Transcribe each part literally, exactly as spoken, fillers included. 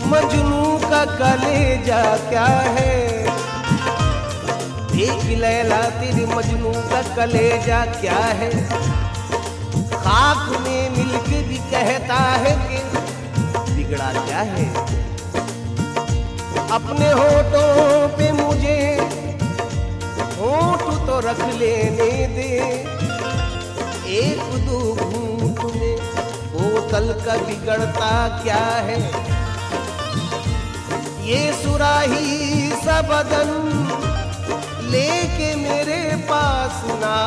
मजनू का कलेजा क्या है। एक लैला तेरे मजनू का कलेजा क्या है। खाक में मिलके भी कहता है कि बिगड़ा क्या है। अपने होठों पे मुझे होठ तो रख लेने दे। एक दो घूंट में बोतल का बिगड़ता क्या है। ये सुराही सा बदन लेके मेरे पास ना।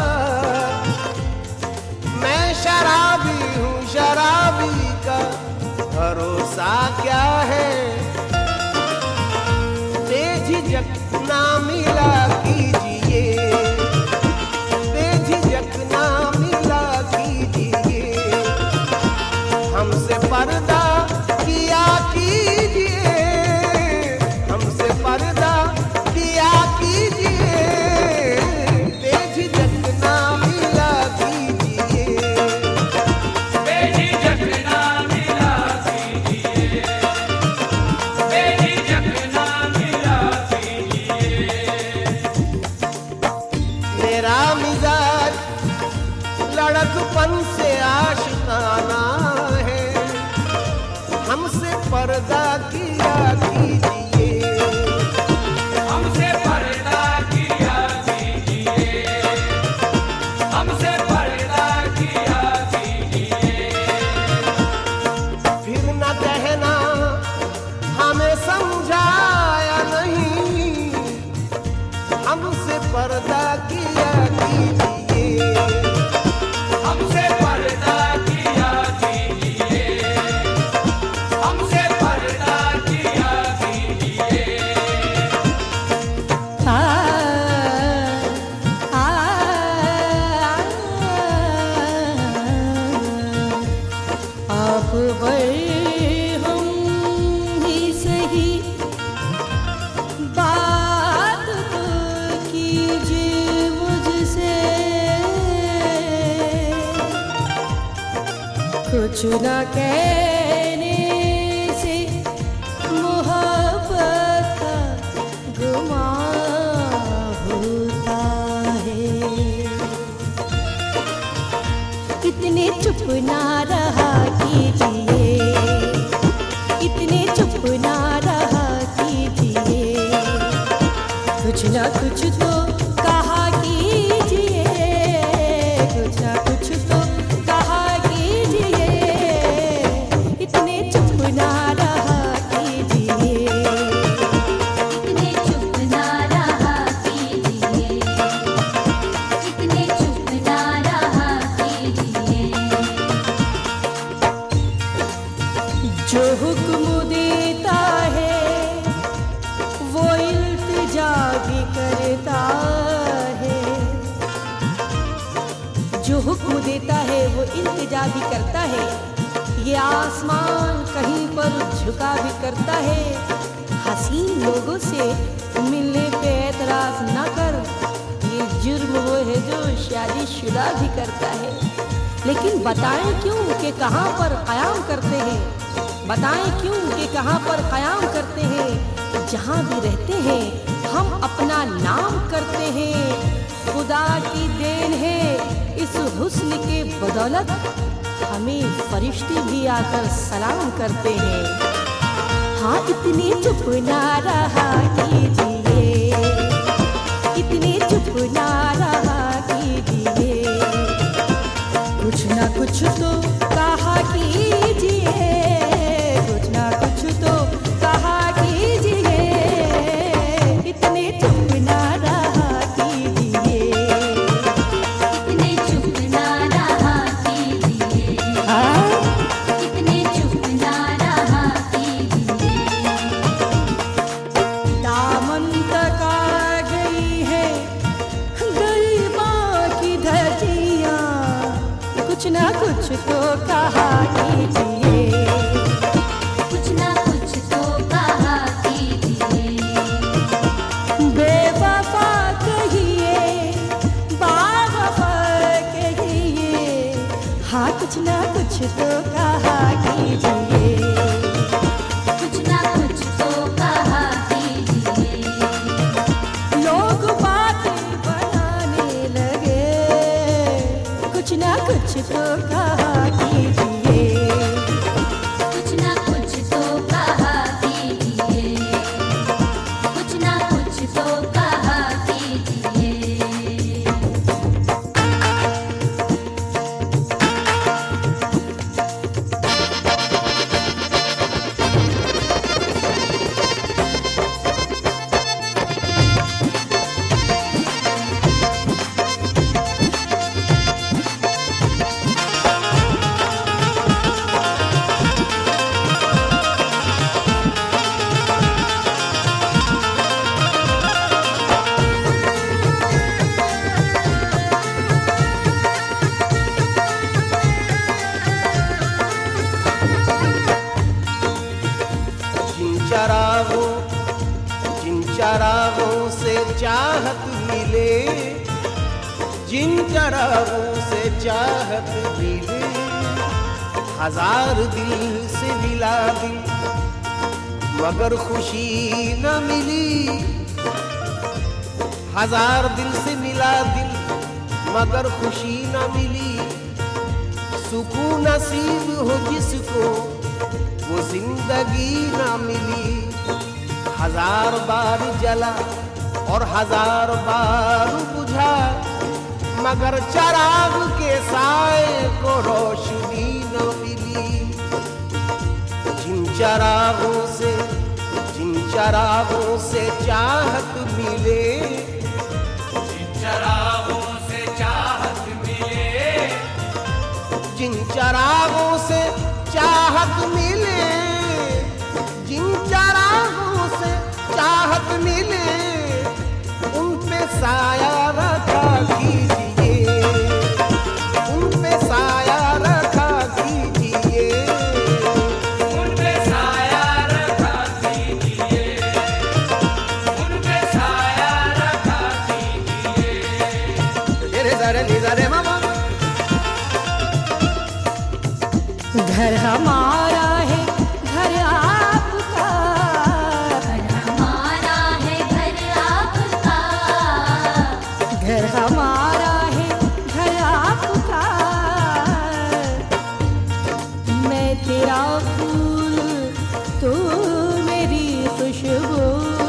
मैं शराबी हूँ, शराबी का भरोसा क्या है। बेझिझक ना मिला कीजिए, बेझिझक ना मिला कीजिए। हमसे पर्दा किया कीजिए, हमसे पर्दा किया कीजिए। बेझिझक ना मिला कीजिए, बेझिझक ना मिला कीजिए, बेझिझक ना मिला कीजिए। मेरा मिजाज लड़कपन से आशिकाना है। हमसे पर्दा किया कीजिए, हमसे पर्दा किया कीजिए, हमसे पर्दा किया कीजिए। फिर न कहना हमें समझाया नहीं। हमसे पर्दा किया कीजिए, हमसे पर्दा किया कीजिए, हमसे पर्दा किया कीजिए। आ, आ, आप बड़े हम ही सही बात तो कीजिए मुझसे। कुछ न कहने से मोहब्बत का गुमां होता है। इतने चुप ना रहा कीजिए, इतने चुप ना रहा कीजिए। कुछ ना कुछ तो कहा कीजिए, कुछ ना कुछ तो कहा कीजिए। इतने चुप ना रहा कीजिए, इतने चुप ना रहा कीजिए, इतने चुप ना रहा कीजिए। जो हुक्म देता है वो इल्तिजा भी करता है। जो हुक्म देता है वो इल्तिजा भी करता है। ये आसमान कहीं पर झुका भी करता है। हसीन लोगों से मिलने पे एतराज न कर, ये जुर्म वो है जो शादीशुदा भी करता है। लेकिन बताएं क्यों कि कहाँ पर क़याम करते हैं, बताएं क्यों कि कहाँ पर क़याम करते हैं। जहाँ भी रहते हैं हम अपना नाम करते हैं। खुदा की देन है इस हुस्न के बदौलत हमें फरिश्ते भी आकर सलाम करते हैं। हाँ, इतने चुप ना रहा कीजिए, इतने चुप ना रहा कीजिए। कुछ ना कुछ तो कहा कीजिए, कुछ ना कुछ तो कहा कीजिए। इतने चुप ना रहा कीजिए, इतने चुप ना रहा कीजिए, हाँ? इतने चुप ना रहा कीजिए। दामन तक आ गई है गरीबा की धजियाँ। कुछ ना कुछ चरागों जिन चरागों से चाहत मिले, जिन चरागों से चाहत मिले, हजार दिल से मिला दिल मगर खुशी न मिली, हजार दिल से मिला दिल मगर खुशी न मिली। सुकून नसीब हो जिसको वो जिंदगी न मिली। हजार बार जला और हजार बार बुझा मगर चराग के साए को रोशनी न मिली। जिन चरागों से जिन चरागों से चाहत मिले, जिन चरागों से चाहत मिले, जिन चरागों से चाहत मिले, जिन चरागों से चाहत मिले, उन पे साया रखा कीजिए, उन पे साया रखा कीजिए, उन पे साया रखा कीजिए, उन पे साया रखा कीजिए। रे रे रे रे मामा। घर हमारा है घर आपका, घर हमारा है घर आपका, घर हमारा है घर आपका। मैं तेरा फूल तू मेरी खुशबू,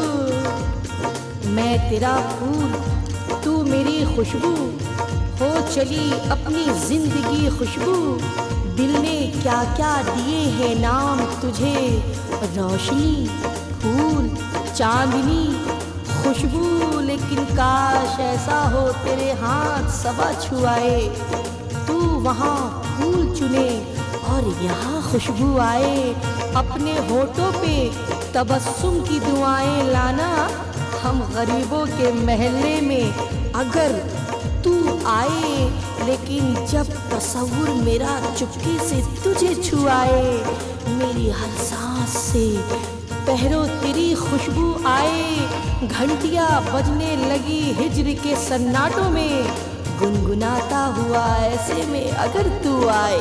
मैं तेरा फूल तू मेरी खुशबू। हो चली अपनी जिंदगी खुशबू, दिल ने क्या क्या दिए हैं नाम तुझे। रोशनी, फूल, चांदनी, खुशबू, लेकिन काश ऐसा हो तेरे हाथ सबा छुआए, तू वहाँ फूल चुने और यहाँ खुशबू आए। अपने होठों पे तबस्सुम की दुआएं लाना, हम गरीबों के महल्ले में अगर तू आए, लेकिन जब तसव्वुर मेरा चुपके से तुझे छुआए, मेरी हर सांस से पहरों तेरी खुशबू आए। घंटियां बजने लगी हिज्र के सन्नाटों में, गुनगुनाता हुआ ऐसे में अगर तू आए।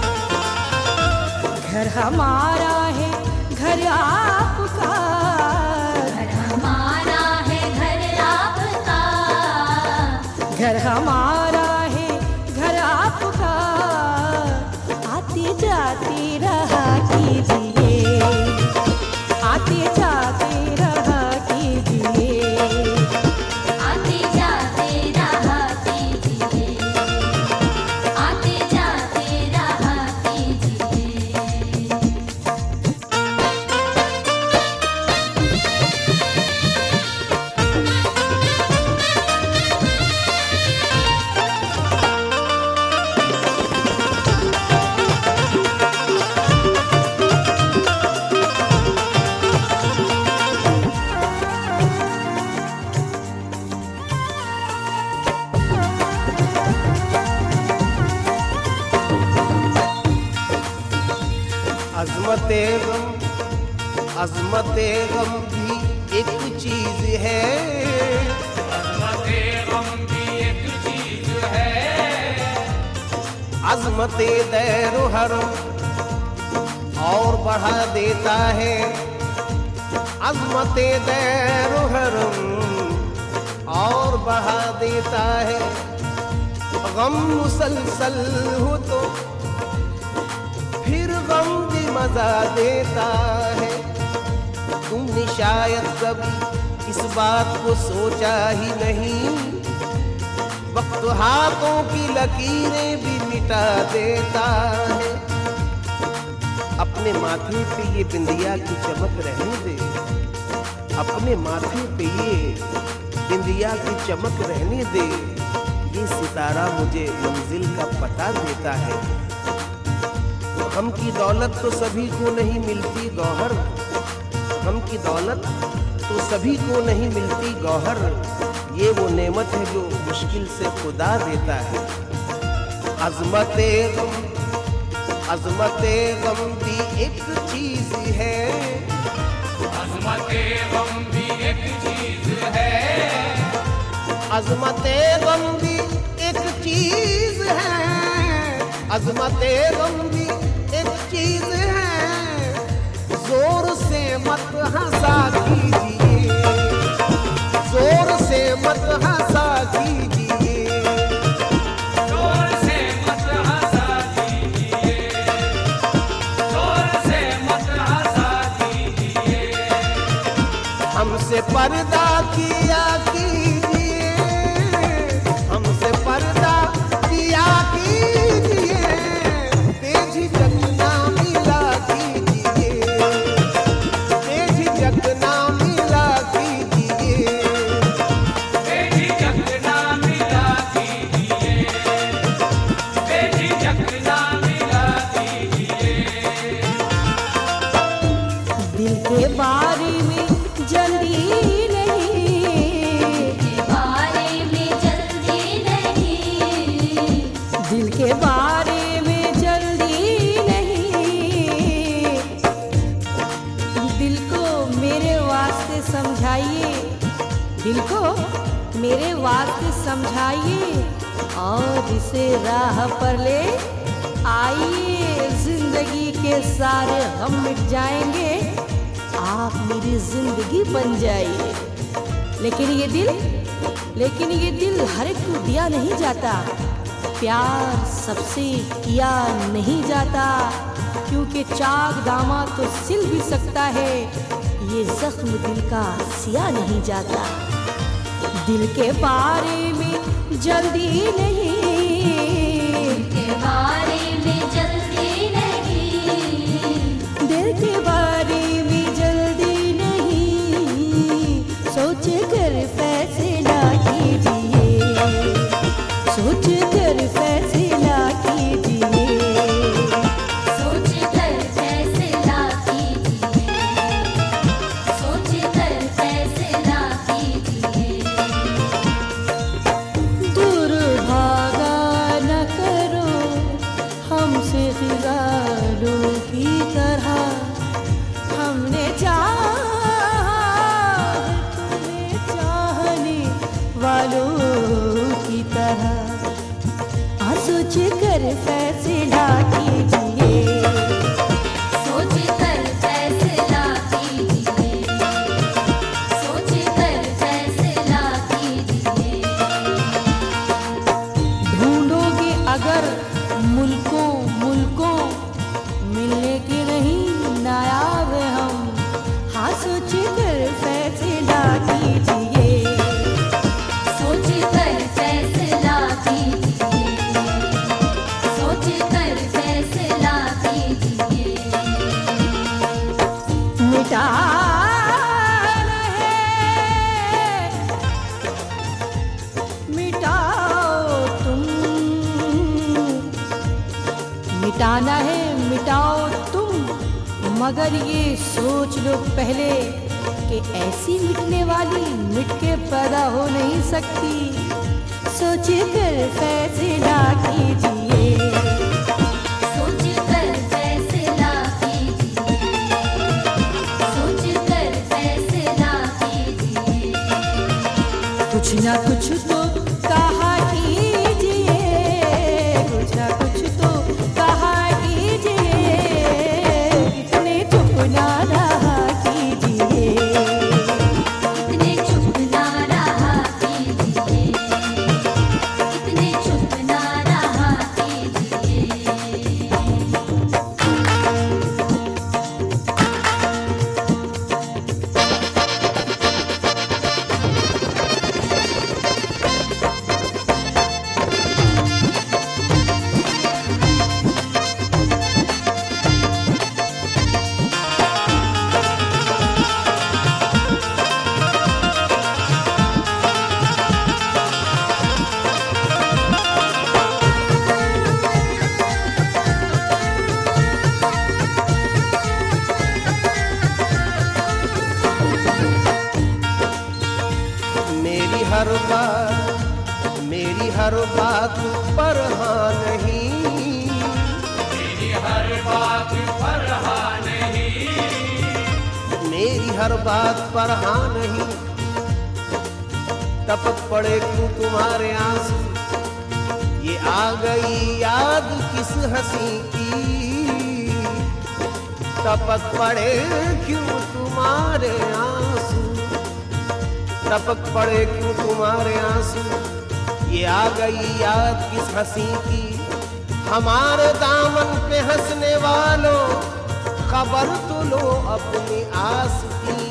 घर हमारा है घर आपका, घर हमारा है घर आपका, घर हमारा है घर आपका। आते जाते रहा कीजिए, आते जाते रहा कीजिए, आते जाते रहा कीजिए, आते जाते रहा कीजिए। अज़मते गम, अज़मते गम भी एक चीज है, अज़मते गम भी एक चीज है, अज़मते दैरो हरम और बढ़ा देता है, अज़मते दैरो हरम और बढ़ा देता है। गम मुसलसल हो तो फिर गम भी मजा देता है। तुमने शायद कभी इस बात को सोचा ही नहीं, वक्त हाथों की लकीरें भी मिटा देता है। अपने माथे पे ये बिंदिया की चमक रहने दे, अपने माथे पे ये बिंदिया की चमक रहने दे। ये सितारा मुझे मंजिल का पता देता है। गम की दौलत तो सभी को नहीं मिलती गौहर, गम की दौलत तो सभी को नहीं मिलती गौहर। ये वो नेमत है जो मुश्किल से खुदा देता है। अज़मते गम, अज़मते गम भी एक चीज है, अजमते गम भी एक चीज है, अजमते गम भी एक चीज है, जोर से मत हंसा कीजिए, जोर से मत हंसा कीजिए, जोर से मत हंसा कीजिए, जोर से मत हंसा कीजिए, हमसे पर्दा किया कीजिए, हमसे पर्दा किया कीजिए, बेझिझक ना मिला कीजिए, बेझिझक ना मिला कीजिए, बेझिझक ना मिला कीजिए, बेझिझक ना मिला कीजिए। दिल के बारे में जल्दी नहीं, के बारे में जल्दी नहीं, दिल के बारे में जल्दी नहीं, दिल को मेरे वास्ते समझाइए, दिल को मेरे वास्ते समझाइए और इसे राह पर ले आइए। जिंदगी के सारे गम मिट जाएंगे, आप मेरी जिंदगी बन जाइए। लेकिन ये दिल लेकिन ये दिल हर एक को दिया नहीं जाता, प्यार सबसे किया नहीं जाता, क्योंकि चाक दामा तो सिल भी सकता है, ये जख्म दिल का सिया नहीं जाता। दिल के बारे में जल्दी नहीं, के बारे में जल्दी नहीं, दिल के बारे में जल्दी नहीं, सोच कर फैसला कीजिए, सोच कर फैसला कीजिए, सोच कर फैसला कीजिए, सोच कर फैसला कीजिए। दूर भागा न करो हमसे खिजारों की तरह, हमने चाहा तुम्हें चाहने वालों की तरह। हाँ, सोच कर फैसला कीजिए, सोच कर फैसला कीजिए, सोच कर फैसला कीजिए। ढूंढोगे अगर मुल्कों मुल्कों, मिलने के नहीं नायाब हम। हाँ, सोच कर फैसला कीजिए, सोच कर फैसला कीजिए, सोच कर फैसला कीजिए। मिटाना है, मिटाओ तुम, मिटाना है मिटाओ तुम, मगर ये सोच लो पहले कि ऐसी मिटने वाली मिट के पैदा हो नहीं सकती। सोच कर फैसला कीजिए, सोच कर फैसला कीजिए, सोच कर फैसला कीजिए। कुछ ना कुछ तो कहा कीजिए, कुछ ना कुछ तो कहा कीजिए, इतने चुप ना रहा कीजिए, इतने चुप ना रहा कीजिए, इतने चुप ना रहा कीजिए। हर बात मेरी हर बात पर हाँ नहीं, मेरी हर बात पर हाँ नहीं, मेरी हर बात पर हाँ नहीं। टपक पड़े क्यों तुम्हारे आंसू, ये आ गई याद किस हंसी की, टपक पड़े क्यों तुम्हारे आंसू, टपक पड़े क्यों तुम्हारे आंसू, ये आ गई याद किस हंसी की, हमारे दामन पे हंसने वालों खबर तो लो अपनी आस की,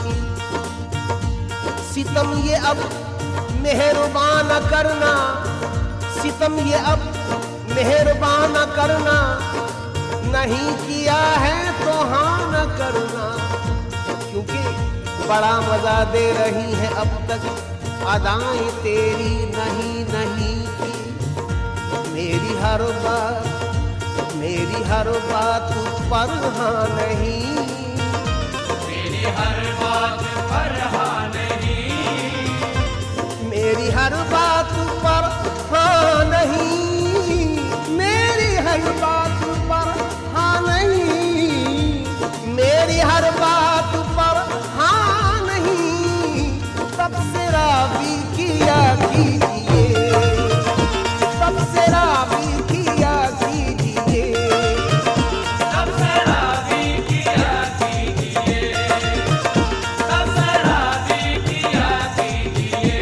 सितम ये अब मेहरबान करना, सितम ये अब मेहरबान करना, नहीं किया है तो हाँ न करना, क्योंकि बड़ा मजा दे रही है अब तक अदाएं तेरी नहीं नहीं की, मेरी हर बात मेरी हर बात पर हाँ नहीं, मेरी हर बात पर हाँ नहीं, मेरी हर बात पर हाँ नहीं, मेरी हर बात पर हाँ नहीं, मेरी हर बात पर हाँ नहीं, तब से राबी किया कीजिए, तब से राबी किया कीजिए, तब से राबी किया कीजिए, तब से राबी किया कीजिए।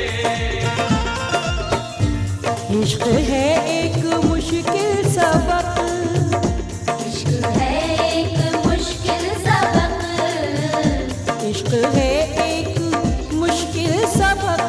इश्क है एक मुश्किल सबक, इश्क है एक मुश्किल सबक, इश्क है एक मुश्किल सबक,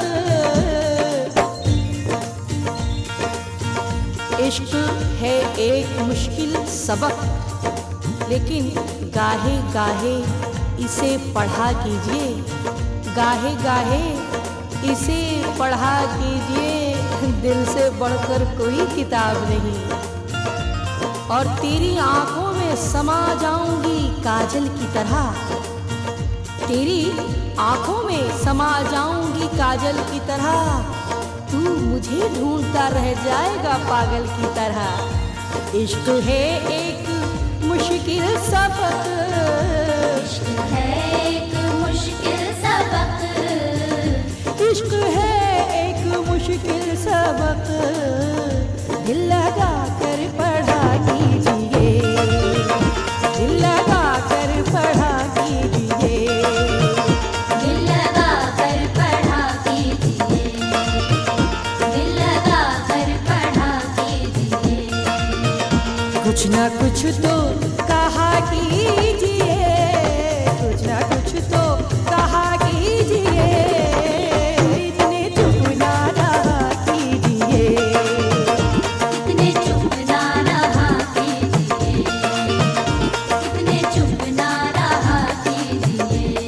इश्क है एक मुश्किल सबक, लेकिन गाहे गाहे इसे पढ़ा कीजिए, गाहे गाहे इसे पढ़ा कीजिए, दिल से बढ़कर कोई किताब नहीं, और तेरी आंखों में समा जाऊंगी काजल की तरह, तेरी आंखों में समा जाऊंगी काजल की तरह, तू मुझे ढूंढता रह जाएगा पागल की तरह, इश्क है एक मुश्किल सबक, इश्क है एक मुश्किल सबक, इश्क है एक मुश्किल सबक, दिल लगा कर पढ़ा कीजिए, दिल लगा कर पढ़ा कीजिए, दिल लगा कर पढ़ा कीजिए, दिल लगा कर पढ़ा कीजिए, कुछ ना कुछ तो कहा कीजिए, कुछ ना कुछ तो कहा कीजिए, इतने चुप ना रहा कीजिए, इतने चुप ना रहा कीजिए, इतने चुप ना रहा कीजिए।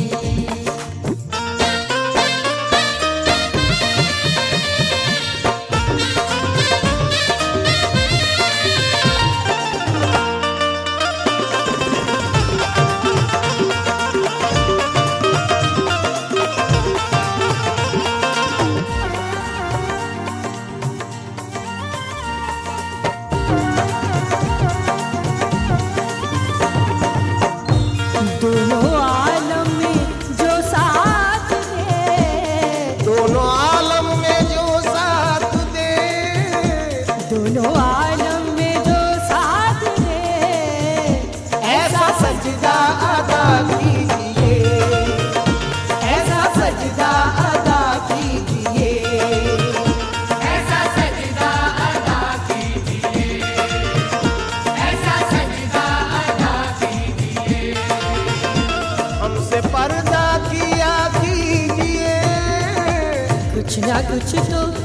दोनों आलम में जो साथ दे, दोनों आलम में जो साथ दे, दोनों आलम में जो साथ दे, ऐसा सजदा अदा कीजिए, ऐसा सजदा अदा कीजिए, ऐसा सजदा अदा कीजिए, ऐसा सजदा अदा कीजिए, पर्दा किया कीजिए, कुछ ना कुछ तो